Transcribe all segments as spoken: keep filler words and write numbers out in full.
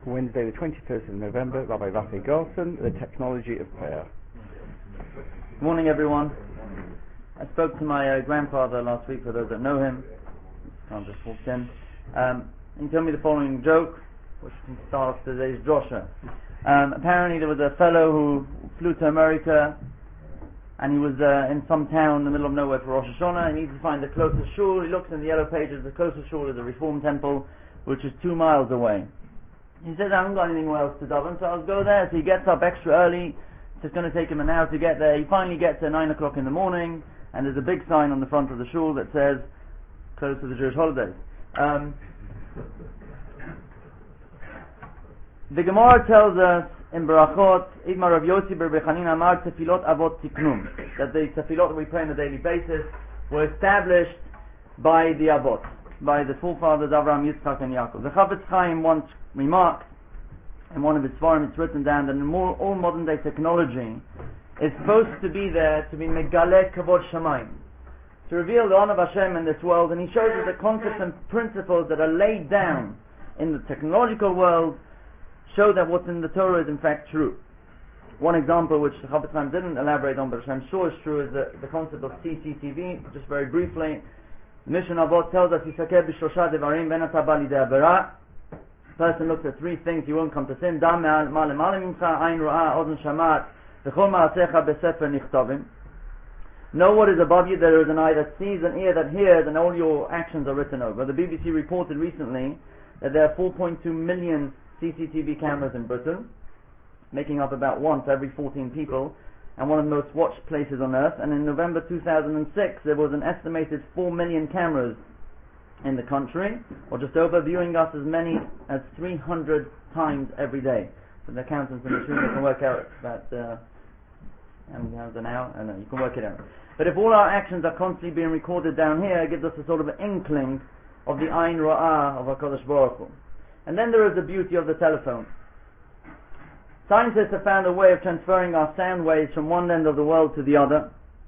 Wednesday the twenty-first of November, Rabbi Rafi Garson, The Technology of Prayer. Good morning, everyone. I spoke to my uh, grandfather last week, for those that know him. I just walked in. Um, he told me the following joke, which can start off today's drosha. Um, apparently there was a fellow who flew to America, and he was uh, in some town in the middle of nowhere for Rosh Hashanah. He needs to find the closest shul. He looks in the yellow pages. The closest shul is a Reform temple, which is two miles away. He says, I haven't got anything else to daven, so I'll go there. So he gets up extra early. It's going to take him an hour to get there. He finally gets there nine o'clock in the morning, and there's a big sign on the front of the shul that says, closed for the Jewish holidays. Um, the Gemara tells us in Barachot, Idmar Rav Yossi bar Bechanin Amar Tefilot Avot Tiknum, that the tefilot that we pray on a daily basis were established by the Avot, by the forefathers Avraham, Yitzchak, and Yaakov. The Chafetz Chaim once remarked in one of his Svarim, it's written down that more, all modern day technology is supposed to be there to be Megale Kavod Shamayim, to reveal the honor of Hashem in this world, and he shows us the concepts and principles that are laid down in the technological world show that what's in the Torah is in fact true. One example which the Chafetz Chaim didn't elaborate on, but I'm sure is true, is the, the concept of C C T V. Just very briefly, Mishnah Avot tells us, Yisakeh b'shlosha devarim ben ata ba lidei avera. Person looks at three things, you won't come to sin. Dam ma'alemale mimcha, ayin ra'ah, ozen shamat, v'chol ma'asecha b'sefer nichtavim. Know what is above you. There is an eye that sees, an ear that hears, and all your actions are written over. The B B C reported recently that there are four point two million C C T V cameras in Britain, making up about one for every fourteen people, and one of the most watched places on earth. And in November two thousand six, there was an estimated four million cameras in the country, or just over, viewing us as many as three hundred times every day. So the accountants in this room can work out that uh, how many times an hour, and uh, you can work it out. But if all our actions are constantly being recorded down here, it gives us a sort of an inkling of the Ayin Ra'ah of HaKadosh Baruch Hu. And then there is the beauty of the telephone. Scientists have found a way of transferring our sound waves from one end of the world to the other,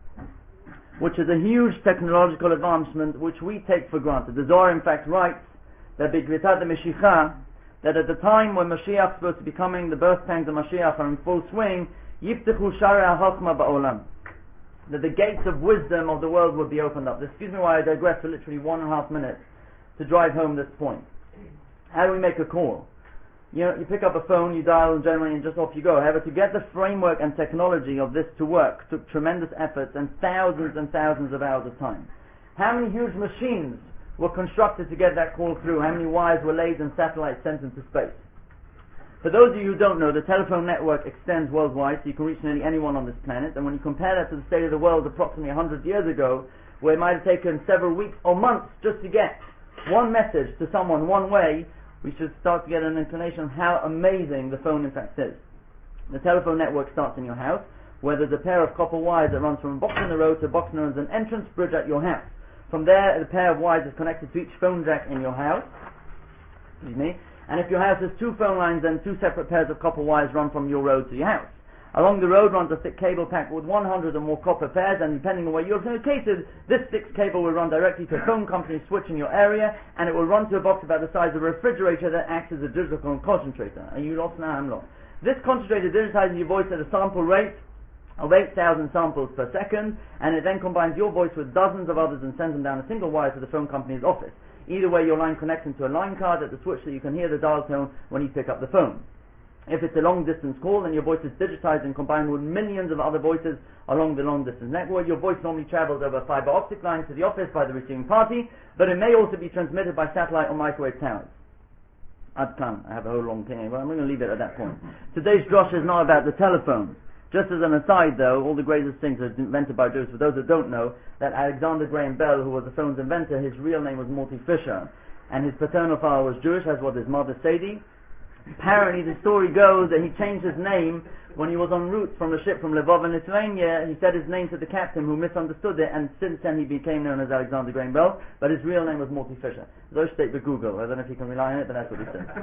which is a huge technological advancement which we take for granted. The Zohar in fact writes that B'Kvitat HaMeshicha, that at the time when Mashiach is supposed to be coming, the birth pangs of Mashiach are in full swing, Yiftechu Sharei HaChochma Ba'olam, that the gates of wisdom of the world will be opened up. Excuse me while I digress for literally one and a half minutes to drive home this point. How do we make a call? You know, you pick up a phone, you dial, and generally, and just off you go. However, to get the framework and technology of this to work took tremendous efforts and thousands and thousands of hours of time. How many huge machines were constructed to get that call through? How many wires were laid and satellites sent into space? For those of you who don't know, the telephone network extends worldwide, so you can reach nearly anyone on this planet. And when you compare that to the state of the world approximately one hundred years ago, where it might have taken several weeks or months just to get one message to someone one way, we should start to get an inclination of how amazing the phone in fact is. The telephone network starts in your house, where there's a pair of copper wires that runs from a box in the road to a box known as an entrance bridge at your house. From there, the pair of wires is connected to each phone jack in your house. Excuse me. And if your house has two phone lines, then two separate pairs of copper wires run from your road to your house. Along the road runs a thick cable packed with one hundred or more copper pairs, and depending on where you're located, this thick cable will run directly to a phone company switch in your area, and it will run to a box about the size of a refrigerator that acts as a digital concentrator. Are you lost now? I'm lost. This concentrator digitizes your voice at a sample rate of eight thousand samples per second, and it then combines your voice with dozens of others and sends them down a single wire to the phone company's office. Either way, your line connects into a line card at the switch so you can hear the dial tone when you pick up the phone. If it's a long-distance call, then your voice is digitized and combined with millions of other voices along the long-distance network. Your voice normally travels over a fiber optic line to the office by the receiving party, but it may also be transmitted by satellite or microwave towers. Ad kan. I have a whole long thing, but I'm going to leave it at that point. Today's drosh is not about the telephone. Just as an aside, though, all the greatest things are invented by Jews. For those that don't know, that Alexander Graham Bell, who was the phone's inventor, his real name was Morty Fisher, and his paternal father was Jewish, as was his mother Sadie. Apparently, the story goes that he changed his name when he was en route from a ship from Lvov in Lithuania. He said his name to the captain, who misunderstood it, and since then he became known as Alexander Graham Bell, but his real name was Morty Fisher. Those state with Google. I don't know if you can rely on it, but that's what he said.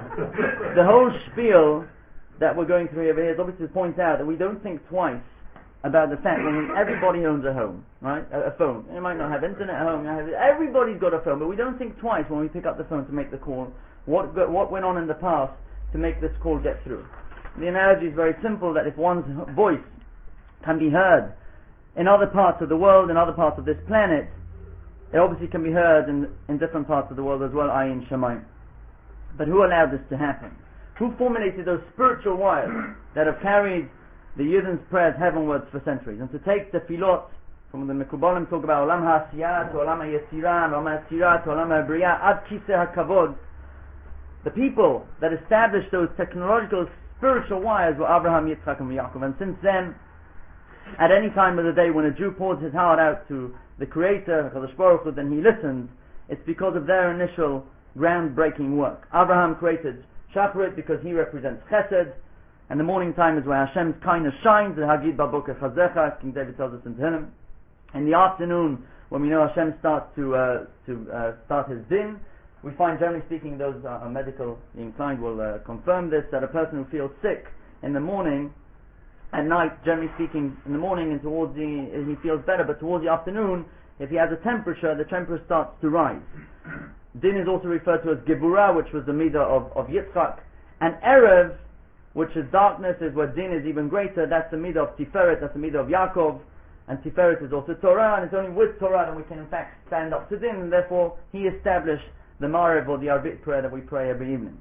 The whole spiel that we're going through over here is obviously to point out that we don't think twice about the fact that everybody owns a home, right? A, a phone. You might not have internet at home. Everybody's got a phone, but we don't think twice when we pick up the phone to make the call. What what went on in the past to make this call get through. The analogy is very simple, that if one's voice can be heard in other parts of the world, in other parts of this planet, it obviously can be heard in, in different parts of the world as well, that is in Shamayim. But who allowed this to happen? Who formulated those spiritual wires that have carried the Yidden's prayers heavenwards for centuries? And to take the tefillot from the Mekubalim, talk about Olam HaSiyah to Olam HaYetzirah, Olam HaYetzirah to Olam HaBriyah, Ad Kiseh HaKavod. The people that established those technological spiritual wires were Abraham, Yitzchak and Yaakov. And since then, at any time of the day when a Jew pours his heart out to the Creator, HaKadosh Baruch Hu, then he listens, it's because of their initial groundbreaking work. Abraham created Shacharit because he represents Chesed, and the morning time is where Hashem's kindness shines, the Hagid Baboker Chazecha, King David tells us in Tehillim. In the afternoon, when we know Hashem starts to uh, to uh, start his din, we find, generally speaking, those uh, are medically inclined will uh, confirm this, that a person who feels sick in the morning, at night, generally speaking, in the morning and towards the, he feels better, but towards the afternoon, if he has a temperature, the temperature starts to rise. Din is also referred to as Geburah, which was the midah of, of Yitzchak, and Erev, which is darkness, is where Din is even greater. That's the midah of Tiferet, that's the midah of Yaakov, and Tiferet is also Torah, and it's only with Torah that we can in fact stand up to Din, and therefore he established the Maariv or the Arvit prayer that we pray every evening.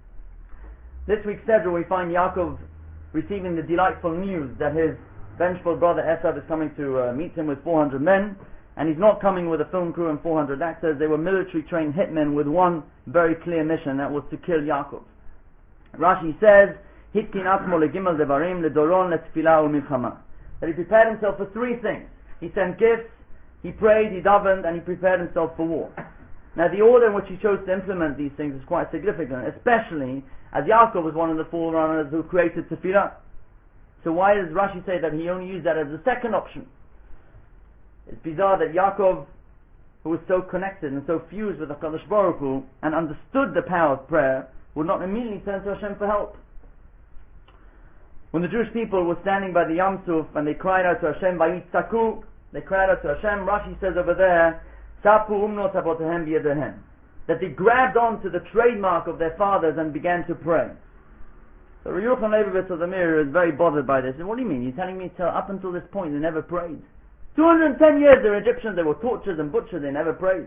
This week's Seder we find Yaakov receiving the delightful news that his vengeful brother Esav is coming to uh, meet him with four hundred men, and he's not coming with a film crew and four hundred actors. They were military trained hitmen with one very clear mission, that was to kill Yaakov. Rashi says, Hitkin atzmo legimel devarim ledoron letfilah ulmilchama, that he prepared himself for three things. He sent gifts, he prayed, he davened, and he prepared himself for war. Now the order in which he chose to implement these things is quite significant, especially as Yaakov was one of the forerunners who created tefillah. So why does Rashi say that he only used that as a second option? It's bizarre that Yaakov, who was so connected and so fused with the HaKadosh Baruch Hu and understood the power of prayer, would not immediately turn to Hashem for help. When the Jewish people were standing by the Yam Suf and they cried out to Hashem, Vayitzaku, they cried out to Hashem, Rashi says over there, Sapu umnot avotehem b'yedehem, that they grabbed onto the trademark of their fathers and began to pray. So Rabbi Yochanan Leibovitz of the Mir is very bothered by this. And what do you mean? You're telling me till up until this point they never prayed? two hundred ten years they were Egyptians, they were tortured and butchered, they never prayed.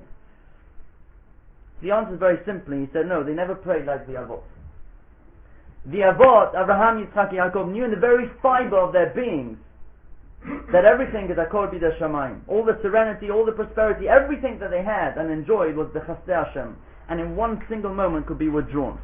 The answer is very simply, he said no, they never prayed like the Avot. The Avot, Abraham, Yitzchak, Yaakov, knew in the very fiber of their beings that everything is Akol B'Yedei Shamayim. All the serenity, all the prosperity, everything that they had and enjoyed was the Chasdei Hashem, and in one single moment could be withdrawn.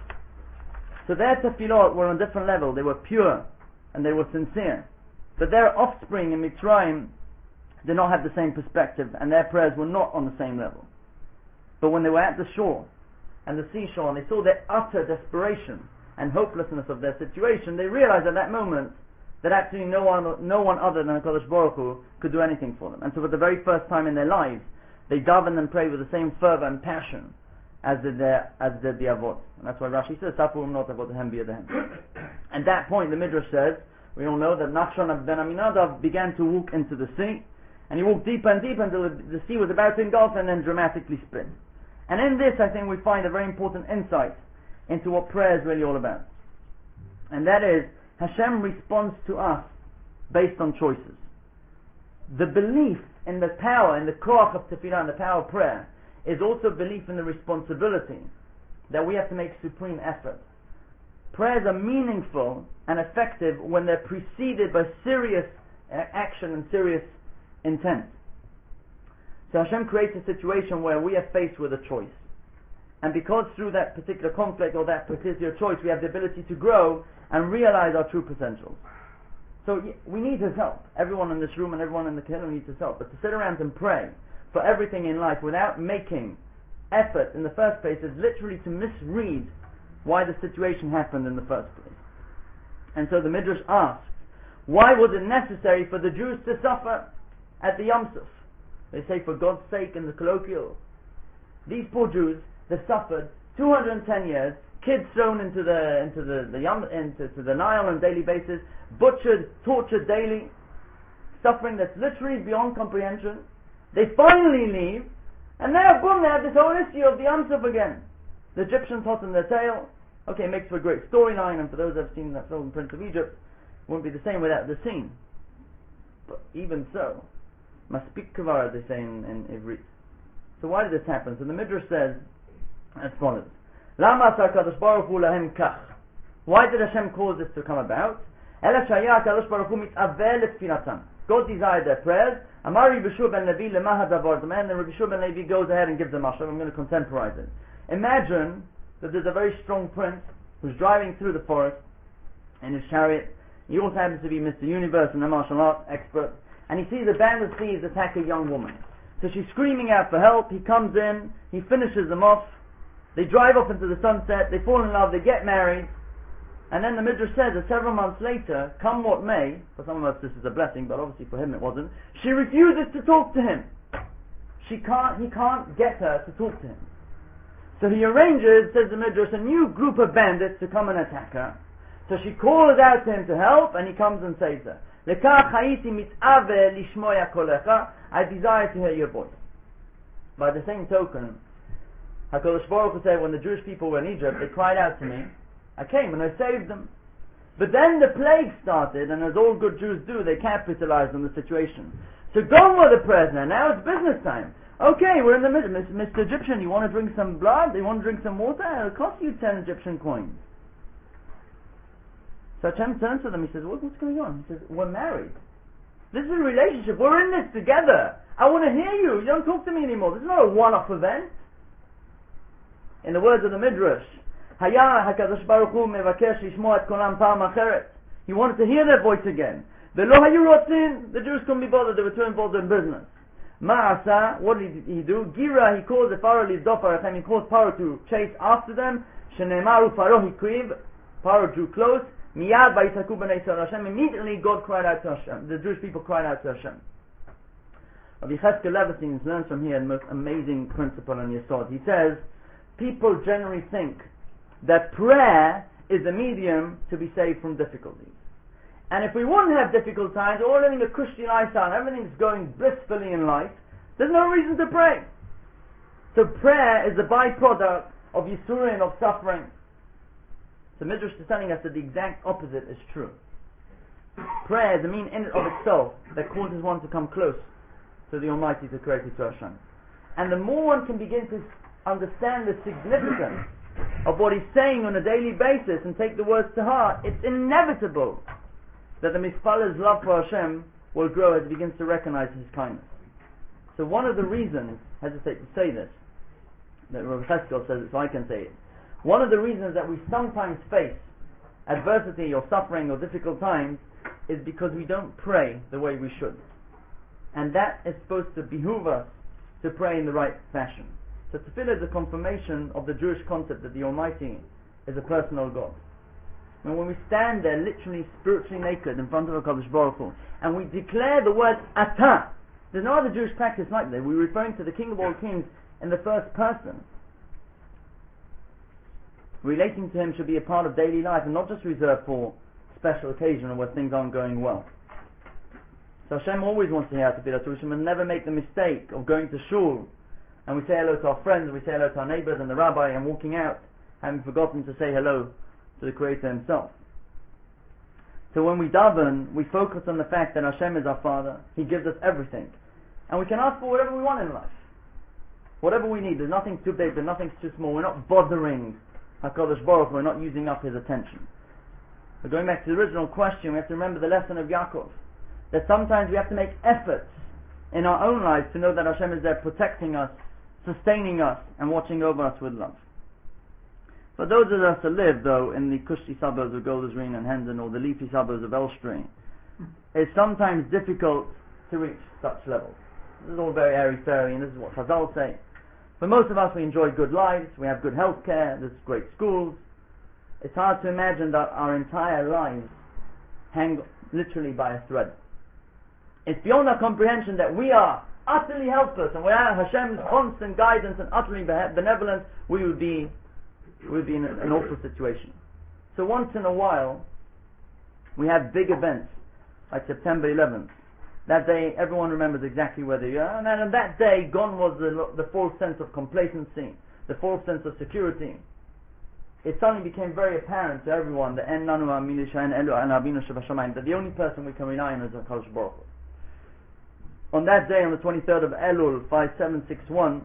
So their tefillot were on a different level. They were pure and they were sincere. But their offspring in Mitzrayim did not have the same perspective, and their prayers were not on the same level. But when they were at the shore and the seashore and they saw their utter desperation and hopelessness of their situation, they realized at that moment that actually no one, no one other than HaKadosh Baruch Hu could do anything for them. And so for the very first time in their lives, they davened and prayed with the same fervor and passion as did their, as did the Avot. And that's why Rashi says, Sapu umnot avotehem b'yedehem. At that point, the Midrash says, we all know that Nachshon ben Aminadav began to walk into the sea, and he walked deeper and deeper until the sea was about to engulf and then dramatically split. And in this, I think we find a very important insight into what prayer is really all about. And that is, Hashem responds to us based on choices. The belief in the power, in the koach of tefillah, and the power of prayer, is also belief in the responsibility that we have to make supreme effort. Prayers are meaningful and effective when they're preceded by serious action and serious intent. So Hashem creates a situation where we are faced with a choice. And because through that particular conflict or that particular choice we have the ability to grow and realize our true potential. So we need His help. Everyone in this room and everyone in the kingdom needs His help. But to sit around and pray for everything in life without making effort in the first place is literally to misread why the situation happened in the first place. And so the Midrash asks, why was it necessary for the Jews to suffer at the Yam Suf? They say for God's sake in the colloquial. These poor Jews, they suffered two hundred ten years, kids thrown into the into the, the Yam into to the Nile on a daily basis, butchered, tortured daily, suffering that's literally beyond comprehension. They finally leave, and now boom, they have this whole issue of the Yam Suf again. The Egyptians hot in their tail, Okay, it makes for a great storyline, and for those that have seen that film, Prince of Egypt, it wouldn't be the same without the scene. But even so, maspik kavar, they say in, in Ivrit. So why did this happen? So the Midrash says as follows: Lama asa HaKadosh Baruch Hu lahem kach. Why did Hashem cause this to come about? Ela shaya HaKadosh Baruch Hu mitzavel letfilatam. God desired their prayers. Amar Rabbi Shua ben Levi lema hadavar. The man, then Rabbi Shua ben Levi goes ahead and gives a mashal. I'm going to contemporize it. Imagine that there's a very strong prince who's driving through the forest in his chariot. He also happens to be Mister Universe and a martial arts expert. And he sees a band of thieves attack a young woman. So she's screaming out for help. He comes in. He finishes them off. They drive off into the sunset. They fall in love. They get married. And then the Midrash says that several months later, come what may, for some of us this is a blessing, but obviously for him it wasn't, she refuses to talk to him. She can't, he can't get her to talk to him. So he arranges, says the Midrash, a new group of bandits to come and attack her. So she calls out to him to help, and he comes and saves her. I desire to hear your voice. By the same token, HaKadosh Baruch Hu said, when the Jewish people were in Egypt, they cried out to me. I came and I saved them. But then the plague started, and as all good Jews do, they capitalized on the situation. So gone were the prayers now. Now it's business time. Okay, we're in the middle. Mister Egyptian, you want to drink some blood? You want to drink some water? It'll cost you ten Egyptian coins. So Hashem turns to them. He says, what, what's going on? He says, we're married. This is a relationship. We're in this together. I want to hear you. You don't talk to me anymore. This is not a one-off event. In the words of the Midrash, Haya HaKadosh Baruch Hu mevakesh lishmoa et kolam pa'am acheret. He wanted to hear their voice again. V'lo hayu rotzin. The Jews couldn't be bothered. They were too involved in business. Ma'asa, what did he do? Gira, he caused the Pharaoh lizdof arachem. He caused Pharaoh to chase after them. Shenemaru Pharaoh hikriv. Pharaoh drew close. Miyad ba'yitaku b'nei Yisrael Hashem. Immediately God cried out to Hashem. The Jewish people cried out to Hashem. Rabbi Cheskel Leverstein learns from here the most amazing principle on Yesod. He says, people generally think that prayer is a medium to be saved from difficulties. And if we wouldn't have difficult times, we're all living a Christian lifestyle, everything's going blissfully in life, there's no reason to pray. So prayer is the byproduct of Yisurin, of suffering. The Midrash is telling us that the exact opposite is true. Prayer is a mean in and of itself that causes one to come close to the Almighty, to Creator, to Hashem. And the more one can begin to understand the significance of what he's saying on a daily basis and take the words to heart, it's inevitable that the Mispal's love for Hashem will grow as he begins to recognize His kindness. So one of the reasons, I hesitate to say this, that Rabbi Cheskel says it so I can say it, one of the reasons that we sometimes face adversity or suffering or difficult times is because we don't pray the way we should. And that is supposed to behoove us to pray in the right fashion. So tefillah is a confirmation of the Jewish concept that the Almighty is a personal God. And when we stand there literally spiritually naked in front of HaKadosh Baruch Hu and we declare the word Atah, there's no other Jewish practice like that. We're referring to the King of all kings in the first person. Relating to Him should be a part of daily life and not just reserved for special occasion or where things aren't going well. So Hashem always wants to hear our tefillah, so we should never make the mistake of going to shul and we say hello to our friends and we say hello to our neighbors and the rabbi and walking out having forgotten to say hello to the Creator Himself. So when we daven, we focus on the fact that Hashem is our Father. He gives us everything. And we can ask for whatever we want in life. Whatever we need. There's nothing too big, there's nothing too small. We're not bothering HaKadosh Baruch Hu. We're not using up His attention. But going back to the original question, we have to remember the lesson of Yaakov. That sometimes we have to make efforts in our own lives to know that Hashem is there protecting us, sustaining us, and watching over us with love. For those of us who live, though, in the cushy suburbs of Golders Green and Hendon or the leafy suburbs of Elstree, it's sometimes difficult to reach such levels. This is all very airy-fairy, and this is what Chazal say. For most of us, we enjoy good lives, we have good health care, there's great schools. It's hard to imagine that our entire lives hang literally by a thread. It's beyond our comprehension that we are utterly helpless, and without Hashem's constant guidance and utterly benevolence, we would be we would be in an awful situation. So once in a while, we have big events, like September eleventh. That day, everyone remembers exactly where they are, and then on that day, gone was the, the false sense of complacency, the false sense of security. it suddenly became very apparent to everyone that En Nanu Milisha and Elu and Abinu Shabashamayim, that the only person we can rely on is HaKadosh Baruch Hu. On that day, on the twenty-third of Elul, five seven six one,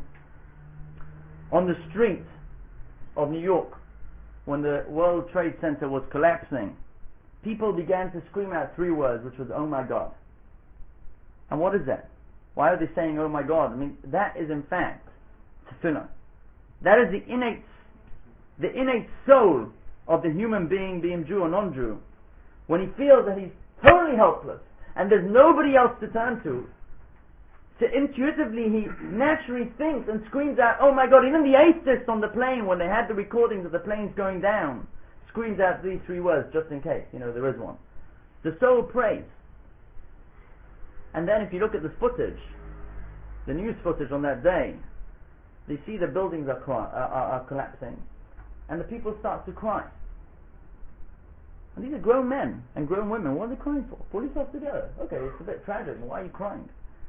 on the street of New York, when the World Trade Center was collapsing, people began to scream out three words, which was, "Oh my God." And what is that? Why are they saying, "Oh my God"? I mean, that is in fact tefillah. That is the innate, the innate soul of the human being, being Jew or non-Jew. When he feels that he's totally helpless and there's nobody else to turn to, so intuitively he naturally thinks and screams out, "Oh my God." Even the atheists on the plane, when they had the recordings of the planes going down, screams out these three words, just in case, you know, there is one. The soul prays. And then if you look at the footage, the news footage on that day, they see the buildings are, cry, are, are, are collapsing, and the people start to cry. And these are grown men and grown women. What are they crying for? Pull yourself together. Okay, it's a bit tragic, but why are you crying?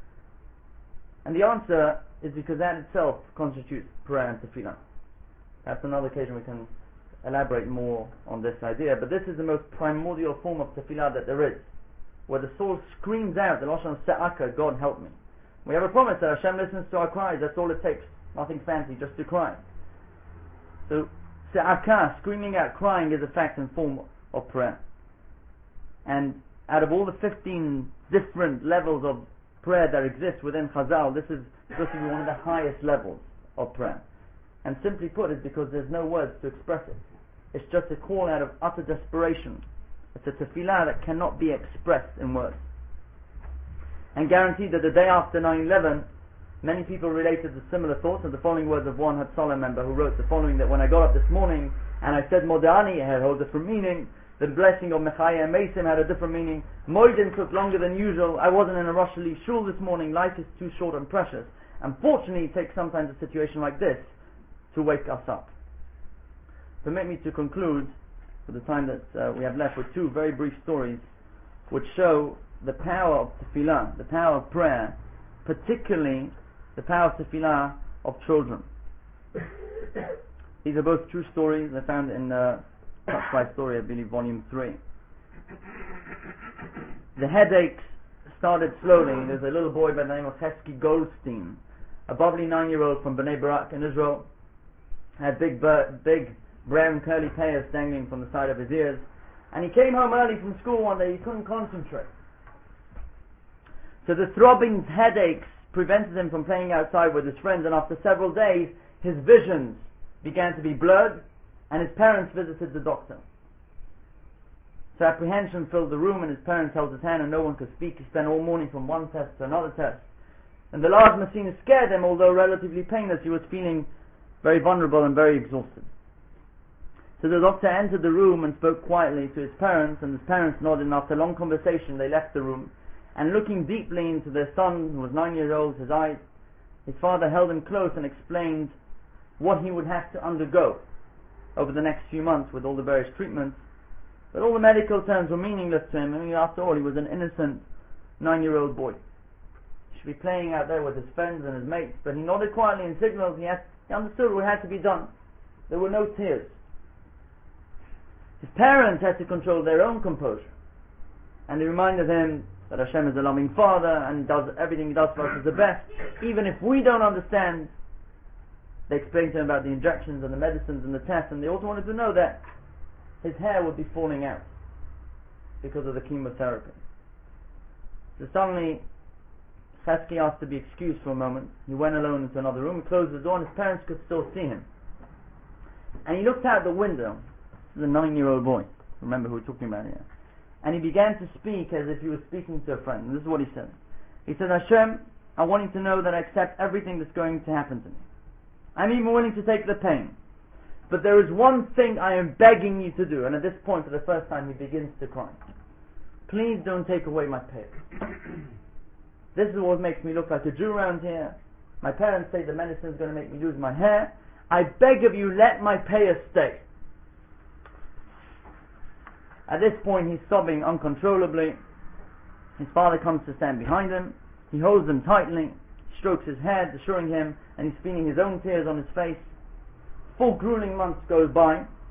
And the answer is because that itself constitutes prayer and tefillah. That's another occasion we can elaborate more on this idea, but this is the most primordial form of tefillah that there is, where the soul screams out, the Lashon Se'aka, "God help me." We have a promise that Hashem listens to our cries. That's all it takes. Nothing fancy, just to cry. So Se'aka, screaming out, crying, is a fact and form of prayer. And out of all the fifteen different levels of prayer that exist within Chazal, this is supposed to be one of the highest levels of prayer. And simply put, it's because there's no words to express it. It's just a call out of utter desperation. It's a tefillah that cannot be expressed in words. And guaranteed that the day after nine eleven, many people related the similar thoughts, and the following words of one Hatzalah member who wrote the following: that when I got up this morning and I said Modani, it had a whole different meaning. The blessing of Mechaya and Mesim had a different meaning. Moedin took longer than usual. I wasn't in a rush to leave shul this morning. Life is too short and precious. Unfortunately, it takes sometimes a situation like this to wake us up. Permit me to conclude, for the time that uh, we have left, with two very brief stories which show the power of tefillah, the power of prayer, particularly the power of tefillah of children. These are both true stories. They're found in uh, Touch by Story, I believe, volume three. The headaches started slowly. There's a little boy by the name of Hesky Goldstein, a bubbly nine-year-old from Bnei Barak in Israel. Had big, bur- big brown curly hairs dangling from the side of his ears, and he came home early from school one day. He couldn't concentrate. So the throbbing headaches prevented him from playing outside with his friends, and after several days his visions began to be blurred, and his parents visited the doctor. So apprehension filled the room, and his parents held his hand and no one could speak. He spent all morning from one test to another test, and the large machine scared him. Although relatively painless, he was feeling very vulnerable and very exhausted. So the doctor entered the room and spoke quietly to his parents, and his parents nodded, and after a long conversation they left the room. And looking deeply into their son, who was nine years old, his eyes, his father held him close and explained what he would have to undergo over the next few months with all the various treatments. But all the medical terms were meaningless to him. I mean, after all, he was an innocent nine-year-old boy. He should be playing out there with his friends and his mates, but he nodded quietly and signaled he, had, he understood what had to be done. There were no tears. His parents had to control their own composure, and they reminded him that Hashem is a loving Father and does everything He does for us is the best. Even if we don't understand, they explained to him about the injections and the medicines and the tests, and they also wanted to know that his hair would be falling out because of the chemotherapy. So suddenly, Chesky asked to be excused for a moment. He went alone into another room, he closed the door, and his parents could still see him. And he looked out the window. This is a nine-year-old boy. Remember who we're talking about here. And he began to speak as if he was speaking to a friend. And this is what he said. He said, Hashem, I want you to know that I accept everything that's going to happen to me. I'm even willing to take the pain. But there is one thing I am begging you to do. And at this point, for the first time, he begins to cry. Please don't take away my pay. This is what makes me look like a Jew around here. My parents say the medicine is going to make me lose my hair. I beg of you, let my payer stay. At this point, he's sobbing uncontrollably. His father comes to stand behind him. He holds him tightly, strokes his head, assuring him, and he's feeling his own tears on his face. Four grueling months go by,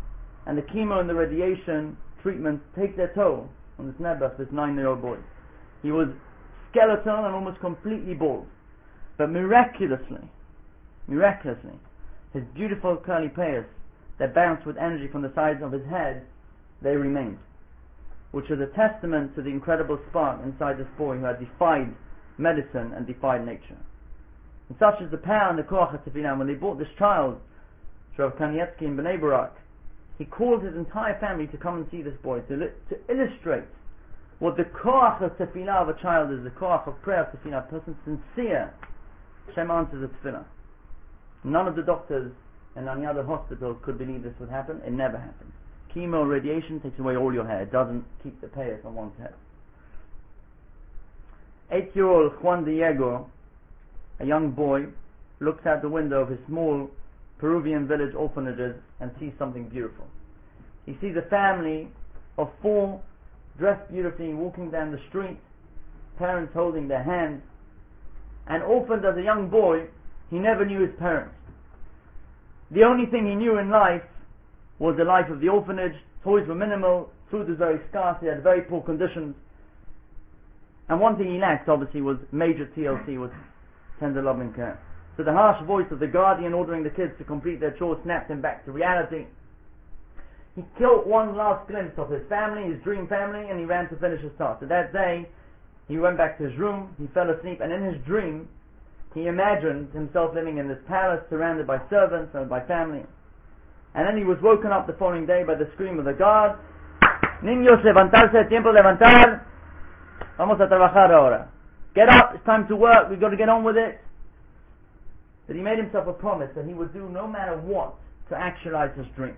and the chemo and the radiation treatment take their toll on this Nebuch, this nine-year-old boy. He was skeletal and almost completely bald. But miraculously, miraculously, his beautiful curly payas that bounced with energy from the sides of his head, they remained. Which is a testament to the incredible spark inside this boy who had defied medicine and defied nature. And such is the power and the koach of tefillah. When they brought this child to Rav Kanievsky in Bnei Barak, he called his entire family to come and see this boy, to, li- to illustrate what the koach of tefillah of a child is, the koach of prayer of tefillah. A person sincere, Hashem answers the tefillah. None of the doctors in any other hospital could believe this would happen. It never happened. Chemo radiation takes away all your hair. It doesn't keep the payas on one's head. Eight-year-old Juan Diego, a young boy, looks out the window of his small Peruvian village orphanages and sees something beautiful. He sees a family of four, dressed beautifully, walking down the street, parents holding their hands. And orphaned as a young boy, he never knew his parents. The only thing he knew in life was the life of the orphanage. Toys were minimal, food was very scarce, he had very poor conditions. And one thing he lacked, obviously, was major T L C, was tender loving care. So the harsh voice of the guardian ordering the kids to complete their chores snapped him back to reality. He caught one last glimpse of his family, his dream family, and he ran to finish his task. So that day, he went back to his room, he fell asleep, and in his dream, he imagined himself living in this palace, surrounded by servants and by family. And then he was woken up the following day by the scream of the guard, "Niños, levantarse, tiempo levantar, vamos a trabajar ahora. Get up, it's time to work, we've got to get on with it." But he made himself a promise that he would do no matter what to actualize his dream.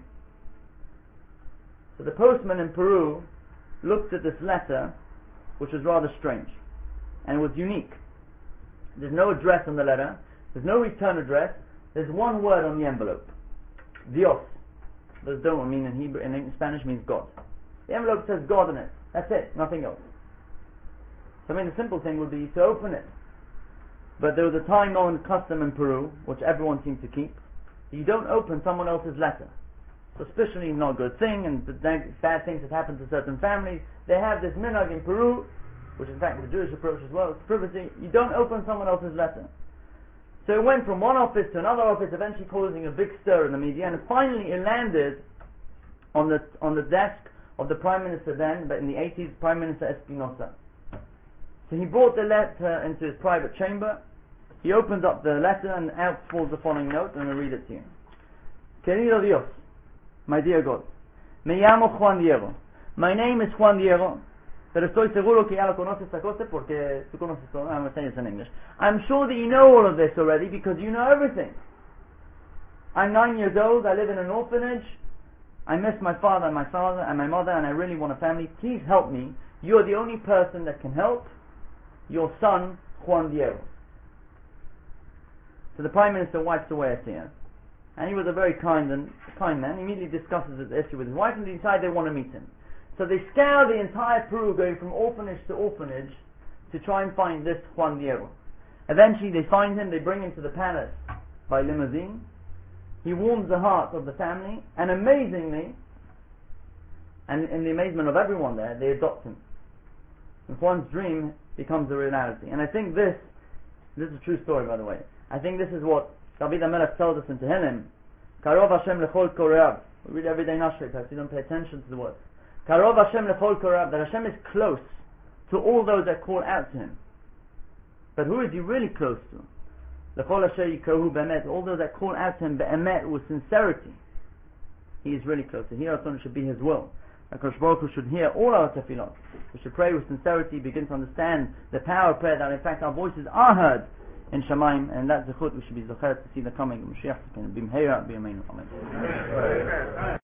So the postman in Peru looked at this letter, which was rather strange, and it was unique. There's no address on the letter, there's no return address, there's one word on the envelope, Dios. Those don't mean in Hebrew, in Spanish means God. The envelope says God in it, that's it, nothing else. So I mean the simple thing would be to open it. But there was a time-known custom in Peru, which everyone seemed to keep. You don't open someone else's letter. Suspicion is not a good thing, and bad things have happened to certain families. They have this minhag in Peru, which in fact is the Jewish approach as well, it's privacy. You don't open someone else's letter. So it went from one office to another office, eventually causing a big stir in the media, and finally it landed on the on the desk of the Prime Minister then, but in the eighties, Prime Minister Espinosa. So he brought the letter into his private chamber, he opens up the letter, and out falls the following note, and I'll read it to you. Querido Dios, my dear God, me llamo Juan Diego. My name is Juan Diego, pero estoy seguro que ya lo conoces esta cosa porque tú conoces todo. I'm going to say this in English. I'm sure that you know all of this already because you know everything. I'm nine years old, I live in an orphanage, I miss my father and my father and my mother, and I really want a family. Please help me. You're the only person that can help. Your son, Juan Diego. So the Prime Minister wipes away a tear. And he was a very kind and kind man. He immediately discusses the issue with his wife, and they decide they want to meet him. So they scour the entire Peru, going from orphanage to orphanage, to try and find this Juan Diego. Eventually they find him, they bring him to the palace by limousine. He warms the heart of the family, and amazingly, and in the amazement of everyone there, they adopt him. And Juan's dream becomes a reality. And I think this, this is a true story by the way, I think this is what David HaMelech tells us in Tehillim. Karov Hashem lechol koreav. We read every day in Ashrei, so you don't pay attention to the words. Karov Hashem lechol koreav, that Hashem is close to all those that call out to Him. But who is He really close to? Lechol asher yikahu be'emet, all those that call out to Him be'emet, with sincerity. He is really close. And here our should be His will. HaKadosh Baruch Hu should hear all our tefillot. We should pray with sincerity, begin to understand the power of prayer, that in fact our voices are heard in Shamayim, and that zechut we should be zocher to see the coming of Mashiach. B'mheira b'yameinu. Amen.